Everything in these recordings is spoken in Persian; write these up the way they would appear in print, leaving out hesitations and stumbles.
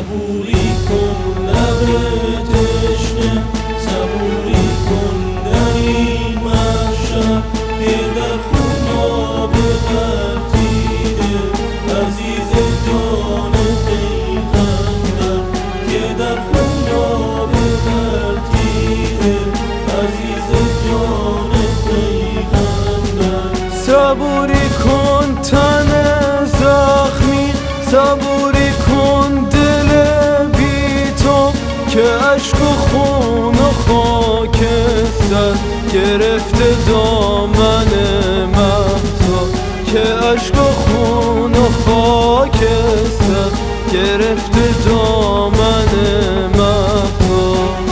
صبوری کن لب تشنه، صبوری کن در این محشر که در خوناب غلطیده عزیز جان پیغمبر، که در خوناب غلطیده عزیز جان پیغمبر. صبوری کن تن زخمی، صبوری کن دل بی تو که عشق و خون و خاکستر گرفته دامن مهتاب، که عشق و خون و خاکستر گرفته دامن مهتاب.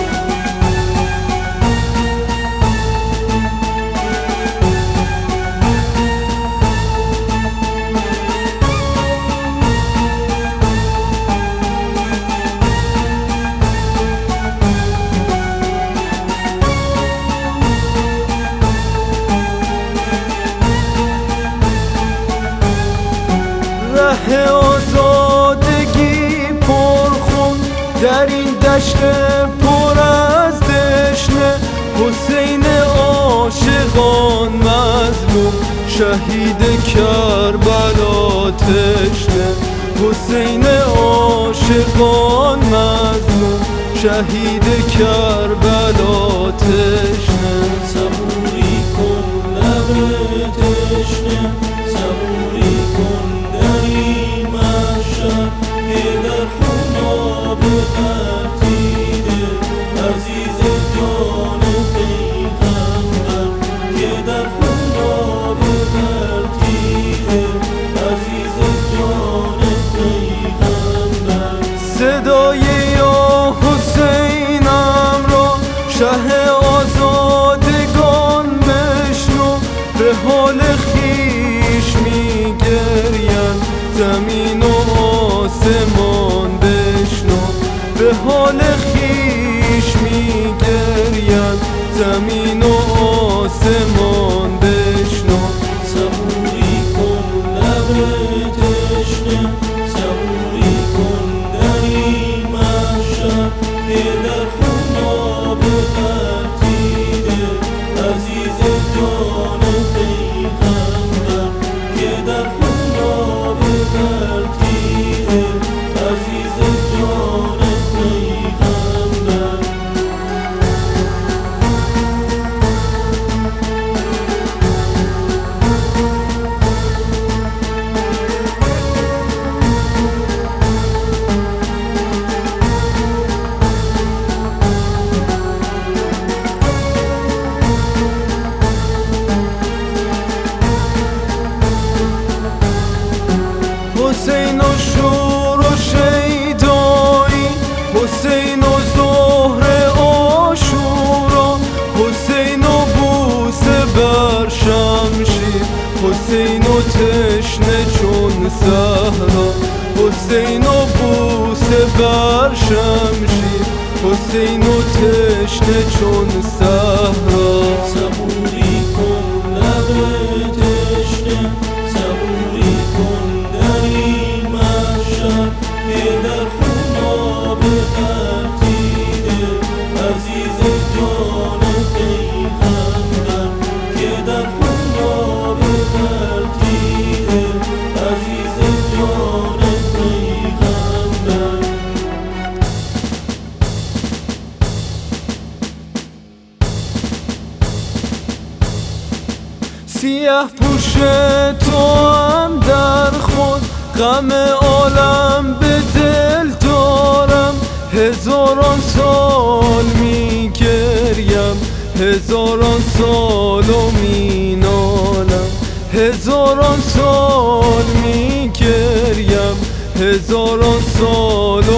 ره آزادگی پرخون در این دشت پر از دشنه، حسین عاشقان مظلوم شهید کربلا تشنه، حسین عاشقان مظلوم شهید کربلا تشنه. صبوری کن لب تشنه، صبوری کن در این محشر که در خوناب غلطیده عزیز جان پیغمبر، که در خوناب غلطیده عزیز جان پیغمبر. صدای یا حسینم را شه آزادگان بشنو، به حال خویش می گریم زمین و آسمان بشنو، به حال خویش می گریم زمین و آسمان بشنو. صبوری کن لب تشنه، صبوری کن در این محشر که در خوناب غلطیده عزیز جان پیغمبر، که در خوناب غلطیده عزیز جان پیغمبر. حسین و شور و شیدایی، حسین و ظهر عاشورا، حسین و بوسه بر شمشیر، حسین و تشنه چون صحرا، حسین و بوسه بر شمشیر، حسین و تشنه چون صحرا. صبوری کن لب تشنه، صبوری کن در این محشر که در خوناب غلطیده عزیز جان پیغمبر، که در خوناب غلطیده عزیز جان پیغمبر. سیاه پوش تو هم در خود غم عالم به دل دارم، هزاران سال می گریم، هزاران سال و می نالم، هزاران سال می گریم، هزاران سال